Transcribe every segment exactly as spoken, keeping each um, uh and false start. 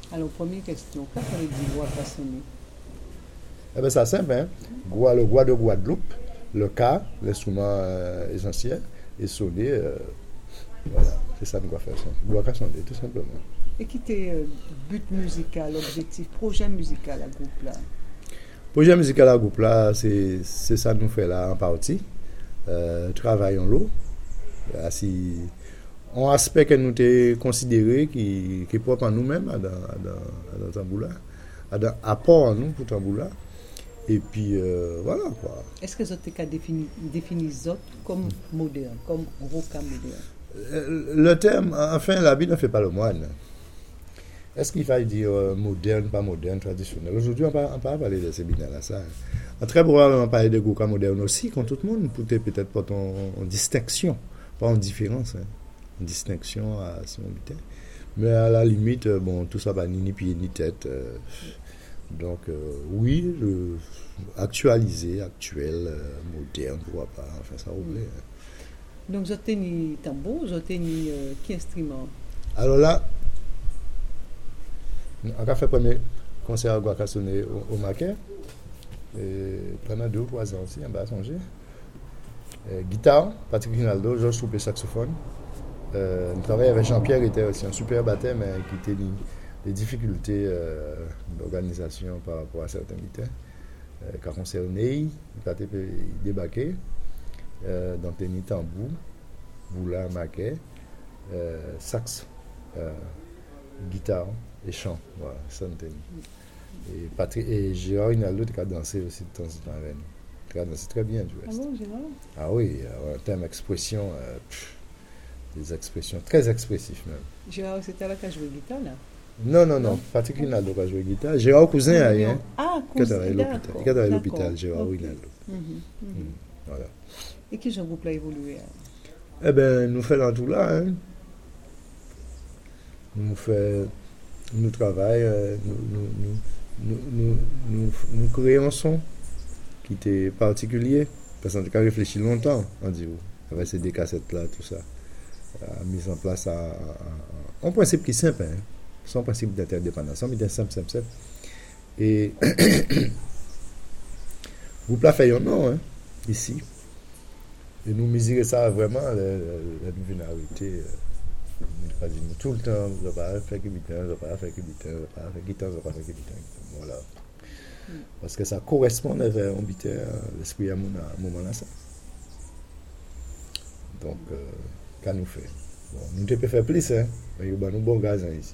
Alors, première question, qu'est-ce qu'on dit Gwa Kasone? Eh bien, c'est simple, hein. Gwa, le Gwa de Guadeloupe, le Ka, l'instrument euh, essentiel, et sonner, euh, voilà, c'est ça qu'on va faire. Gwa Kasone, tout simplement. Et qui était euh, but musical, objectif, projet musical à groupe là? Projet musical à groupe là, c'est, c'est ça que nous fait là en partie. Euh, travaillons l'eau. Si un aspect que nous avons considéré qui, qui est propre à nous-mêmes, à dans, à dans, à dans Tamboula, à dans apport à nous pour Tamboula. Et puis, euh, voilà quoi. Est-ce que vous avez défini, défini Zot comme moderne, comme Roka moderne? Le terme, enfin, la Bible ne fait pas le moine. Est-ce qu'il faille dire euh, moderne, pas moderne, traditionnel? Aujourd'hui, on ne peut pas parler de ces binaires-là. Ça. On très probablement parler de Roka moderne aussi, quand tout le monde peut peut-être pas en, en distinction, pas en différence, hein, en distinction à son bitin. Mais à la limite, euh, bon, tout ça va ni ni pied ni tête. Euh, donc, euh, oui, le, actualisé, actuel, euh, moderne, pourquoi pas, enfin, ça vous plaît. Hein. Donc, vous avez ni tambour, vous avez ni euh, qui instrument? Alors là, on a fait le premier concert à Gwa Kasone au, au Maquet, pendant deux ou trois ans aussi, en bas à songer. Euh, guitare, Patrick Rinaldo, Georges Troupé, saxophone. Euh, on travaille avec Jean-Pierre, était aussi un super batteur, mais qui était des difficultés euh, d'organisation par rapport à certains militaires. Euh, quand on s'est réunis, il a débarqué euh, dans Téni Tambou, Boula, Maquet, euh, sax, euh, guitare et chant. Voilà, ça nous et, Patrick, et Gérard Rinaldo qui a dansé aussi de temps en temps avec nous. Il a dansé très bien du reste. Ah bon, Gérard? Ah oui, en termes d'expression, euh, pff, des expressions très expressives même. Gérard, c'était là qui a joué guitare là? Non, non, non, Patrick Rinaldo qui a joué guitare. Gérard Cousin a rien. Ah, Cousin, il a à l'hôpital, Gérard okay. Rinaldo. Mm-hmm, mm-hmm. Mm, voilà. Et qui ce groupe là évolué? Eh bien, nous faisons tout là. Hein. Nous faisons, nous travaillons, nous, nous, nous, nous, nous, nous créons un son qui était particulier. Parce qu'on a réfléchi longtemps, on dit, avec ces deux cassettes-là, tout ça. La mise en place à, à, à un principe qui est simple, hein. Son principe d'interdépendance. On est simple, simple, simple. Et vous plafez un nom, hein, ici. Et nous mesurons ça vraiment, la, la, la vulnérabilité. Euh, tout le temps, je ne vais pas faire que bitin, je ne vais pas faire que bitin, je ne vais pas faire que bitin, je ne vais pas faire que bitin. Voilà. Mm. Parce que ça correspond avec un bitin, l'esprit à mon moment-là, ça. Donc, euh, qu'à nous faire? Bon, nous ne pouvons pas faire plus, hein. Mais il y a nous bon gaz ici.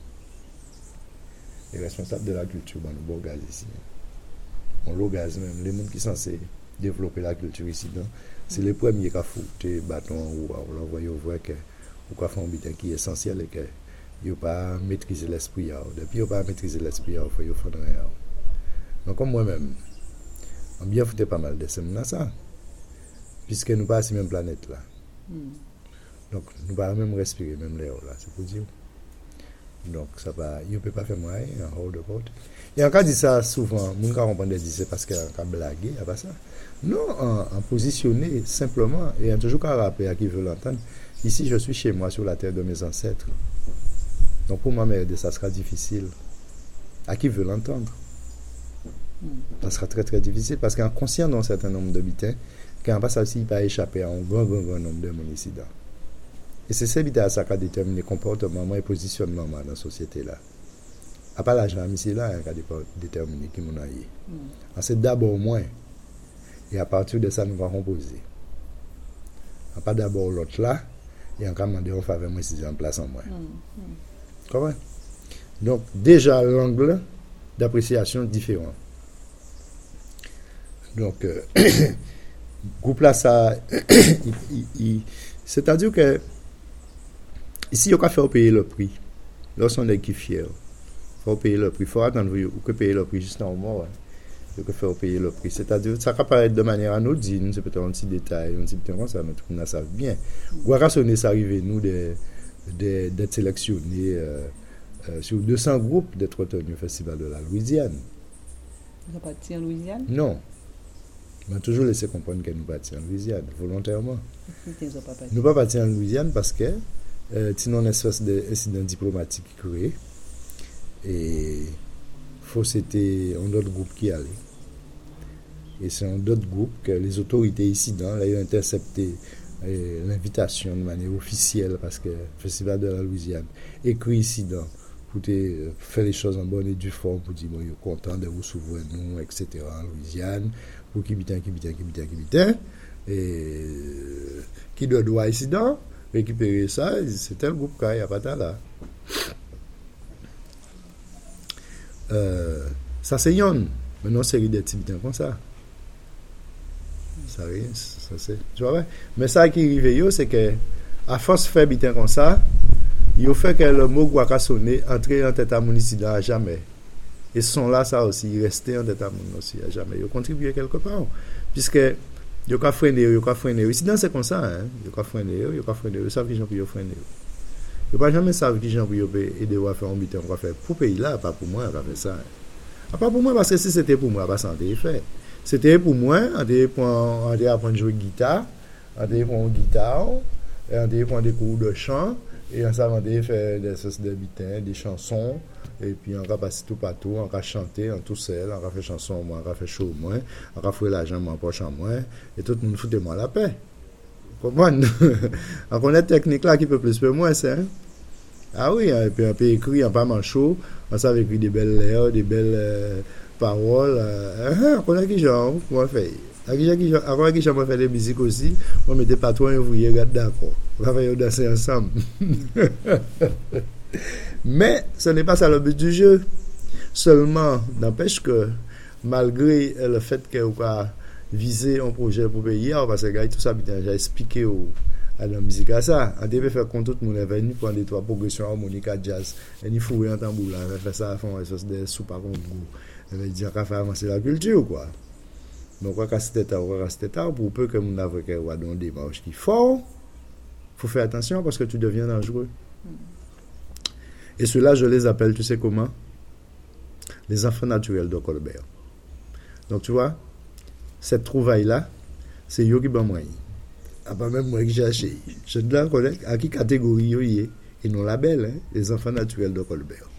Les responsables de la culture, nous bon gaz ici. On le gaz même. Les gens qui sont censés développer la culture ici, non? C'est mm. les premiers qui ont foutu bâton en haut. On leur voit, on voit que pourquoi faire un bitin qui est essentiel et que il ne faut pas maîtriser l'esprit. Depuis, il ne faut pas maîtriser l'esprit, il faut faire rien. Donc, comme moi-même, on bien foutu pas mal de ces ça. Puisque nous pas sur la même planète là. Mm. Donc, nous ne pouvons pas même respirer, même l'air là, c'est pour dire. Donc, ça va, il ne peut pas faire moyen, en haut de porte. Et en cas de ça, souvent, les gens comprennent c'est parce qu'il y a un blagué, pas ça. Non, en, en positionner simplement, et en toujours qu'à rappeler à qui veut l'entendre, ici, je suis chez moi, sur la terre de mes ancêtres. Donc, pour ma mère, ça sera difficile. À qui veut l'entendre? Ça sera très, très difficile, parce qu'en conscient d'un certain nombre d'habitants, quand on passe aussi, il va échapper à un grand, grand, grand nombre de mon incidents. Et c'est ça qui a déterminé le comportement et le positionnement dans la société là. À part l'argent, c'est là qui a déterminé qui m'en a eu. C'est d'abord moi. Et à partir de ça, nous allons composer. À part d'abord l'autre là, et en commandant en faveur moi, c'est en place en moi. Mm. Comment? Donc, déjà, l'angle d'appréciation différent. Donc, euh, groupe là, ça. il, il, il, c'est-à-dire que ici, il faut faire payer le prix. Lorsqu'on est qui fier, il faut payer le prix. Il faut attendre que payer le prix juste en moment. Il faut faire payer le prix. C'est-à-dire ça peut paraître de manière anodine, c'est peut-être un petit détail, un petit peu comme ça, mais tout le monde savent bien. Gwa Kasone, ça arrive, nous, d'être sélectionnés euh, euh, sur deux cents groupes d'être retenus au Festival de la Louisiane. Vous n'avez pas parti en Louisiane? Non. On a toujours laissé comprendre que nous partions en Louisiane, volontairement. Nous ne pas partir en Louisiane parce que Euh, sinon, une espèce d'incident diplomatique créé. Et faut c'était un autre groupe qui allait. Et c'est un autre groupe que les autorités ici dans ont intercepté euh, l'invitation de manière officielle parce que le Festival de la Louisiane écrit ici dans pour te faire les choses en bonne et due forme pour dire bon, je suis content de vous s'ouvrir nous, et cetera en Louisiane, pour qui bitin, qui bitin, qui bitin, qui bitin, et qui doit doit ici dans récupérer ça, c'est tel groupe qui a pas là. Euh, ça c'est yon, maintenant série de petits bitins comme ça. Ça, ça c'est, tu vois, mais ça qui arrive c'est que à force de faire bitin comme ça, il fait que le mot guaca sonner entrer en tête à mon ici à jamais. Et ce son là ça aussi rester en tête à mon aussi à jamais. Il contribue quelque part puisque il a freiner, il a freiner. Ici dans c'est comme ça hein, il a freiner, il a freiner, ils savent qui gens pour freiner. Il pas jamais savent qui gens pour aider à faire un bitin on va faire pour pays là, pas pour moi, on va faire ça. Pas pour moi parce que si c'était pour moi, pas santé fait. C'était pour moi, on devait prendre on devait apprendre à jouer guitare, on devait prendre une guitare, et on devait prendre des cours de chant. Et on s'avait faire des sortes de bitins, des chansons, et puis on va passer tout partout, on va chanter en tout seul, on va faire chanson moi, on va faire show moi, on va faire l'argent moi, poche en moi, et tout le monde fout moi la paix. Comprendre? On connaît technique là qui peut plus que moi, c'est hein? Ah oui, et puis on peut écrire en pas mal chaud, on savait écrire des belles lettres, des belles euh, paroles, euh, on connaît qui genre, comment faire. Avant que j'aimerais faire des musiques aussi, on mettait pas toi et vous y êtes d'accord. On va faire danser ensemble. Mais ce n'est pas ça le but du jeu. Seulement, n'empêche que malgré le fait qu'on va viser un projet pour payer, parce que tout ça, j'ai expliqué à la musique à ça. On devait faire compte tout le monde est venu prendre des trois progressions harmoniques à jazz. Et il faut en tambour là, on va faire ça à fond, des soupes à contre goût. On va dire qu'on va faire avancer la culture, quoi. Donc, on va casser tête, on va casser tête, pour peu que mon avocat va dans des démarches qui font, il faut faire attention parce que tu deviens dangereux. Et ceux-là, je les appelle, tu sais comment? Les enfants naturels de Colbert. Donc, tu vois, cette trouvaille-là, c'est eux qui ban moi. Ah, pas même moi qui j'ai acheté. Je dois connaître à qui catégorie ils est. Et non la belle, hein, les enfants naturels de Colbert.